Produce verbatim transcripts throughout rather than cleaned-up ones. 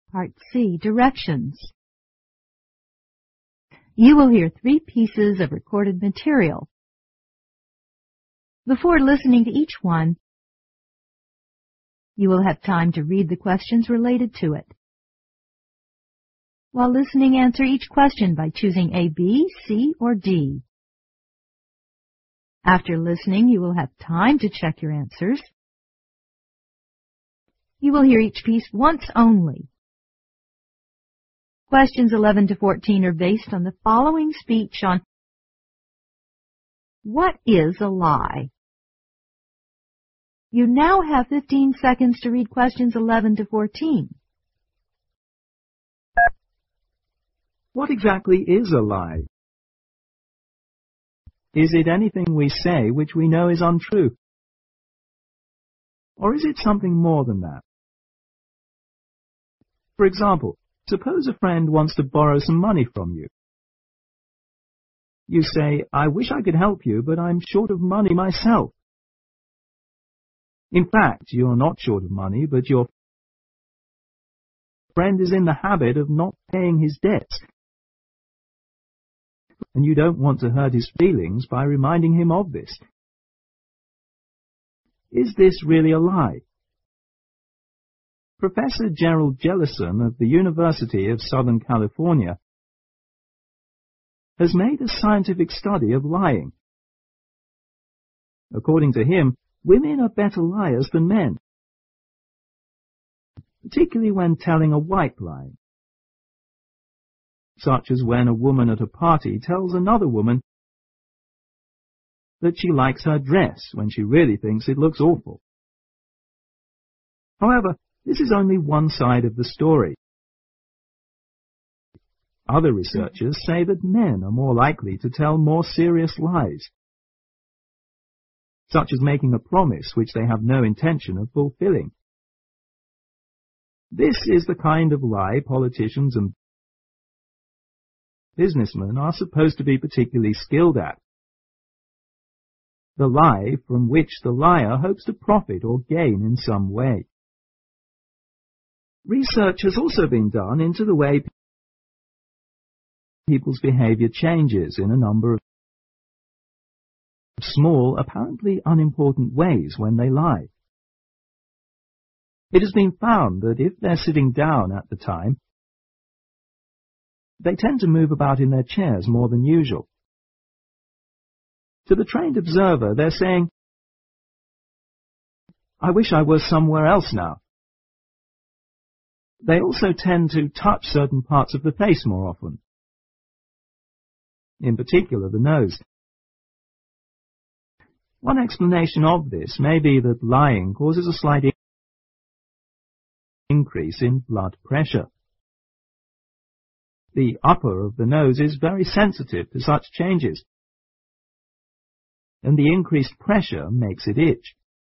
Part C, Directions. You will hear three pieces of recorded material. Before listening to each one, you will have time to read the questions related to it. While listening, answer each question by choosing A, B, C, or D. After listening, you will have time to check your answers. You will hear each piece once only. Questions eleven to fourteen are based on the following speech on what is a lie. You now have fifteen seconds to read questions eleven to fourteen. What exactly is a lie? Is it anything we say which we know is untrue? Or is it something more than that? For example, suppose a friend wants to borrow some money from you. You say, "I wish I could help you, but I'm short of money myself." In fact, you're not short of money, but your friend is in the habit of not paying his debts, and you don't want to hurt his feelings by reminding him of this. Is this really a lie? Professor Gerald Jellison of the University of Southern California has made a scientific study of lying. According to him, women are better liars than men, particularly when telling a white lie, such as when a woman at a party tells another woman that she likes her dress when she really thinks it looks awful. However, this is only one side of the story. Other researchers say that men are more likely to tell more serious lies, such as making a promise which they have no intention of fulfilling. This is the kind of lie politicians and businessmen are supposed to be particularly skilled at. The lie from which the liar hopes to profit or gain in some way. Research has also been done into the way people's behavior changes in a number of small, apparently unimportant ways when they lie. It has been found that if they're sitting down at the time, they tend to move about in their chairs more than usual. To the trained observer, they're saying, "I wish I were somewhere else now." They also tend to touch certain parts of the face more often, in particular the nose. One explanation of this may be that lying causes a slight increase in blood pressure. The upper of the nose is very sensitive to such changes, and the increased pressure makes it itch.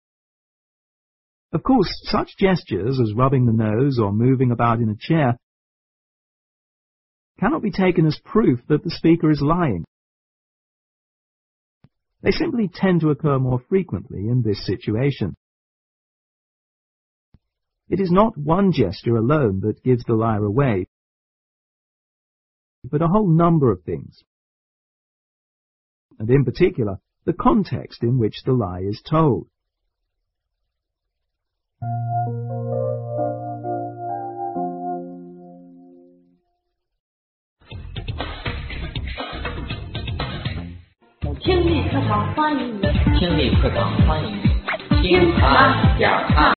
Of course, such gestures as rubbing the nose or moving about in a chair cannot be taken as proof that the speaker is lying. They simply tend to occur more frequently in this situation. It is not one gesture alone that gives the liar away, but a whole number of things, and in particular, the context in which the lie is told. 听力课堂欢迎你，听力课堂欢迎你，听他讲他。